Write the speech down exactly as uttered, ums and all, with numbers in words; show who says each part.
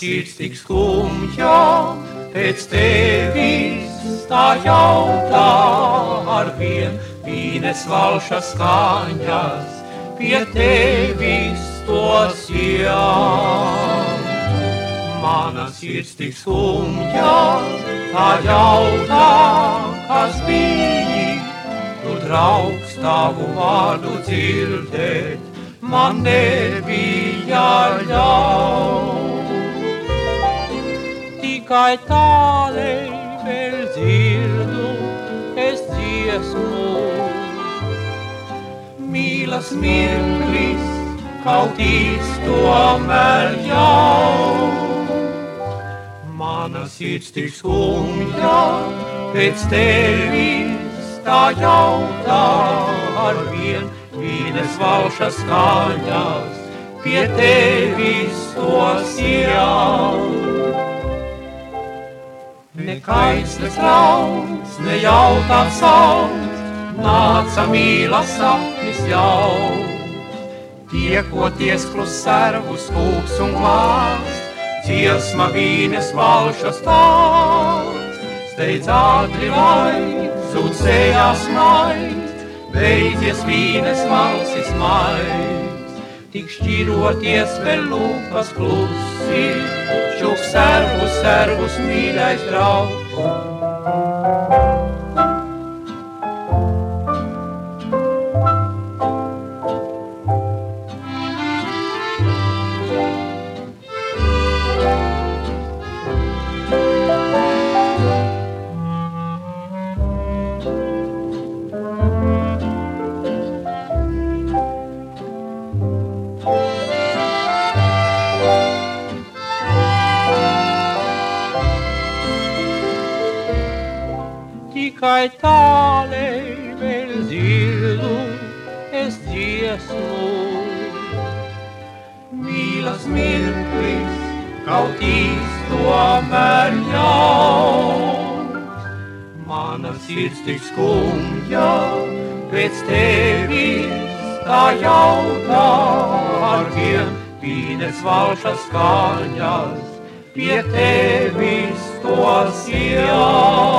Speaker 1: sirds tik skumja, pēc tevis tā jautā arvien vīnes valša skaņas, pie tevis tos jām. Mana sirds tik skumja, tā jautā, kas biji, tu draugs tavu vārdu dzirdēt, man nebija ļaut. Tikai tālei vēl dzirdu es dziesmu, mīlas mirklis, kaut īs tomēr jau. Mana sirds tik skumja, pēc tevis tā jautā arvien vīnes valša skaņas, pie tevis tos jau. Ne kaits, ne trauns, ne jautā sauns, nāca mīlas sapnis jau. Tiekoties klus servus, kūks un glāsts, dziesma vīnes valša stāsts. Steidz ātri vai, zucējās maiz, beidzies vīnes valsis maiz. Tik šķiroties vēl lūpas klusi, šūk servus, servus, mīļais draugs. Tikai tālei vēl dzirdu es dziesmu, mīlas mirklis, kaut īs tomēr ļaut. Mana sirds tik skumja, pēc tevis tā jautā arvien vīnes valša skaņas, pie tevis tos jau.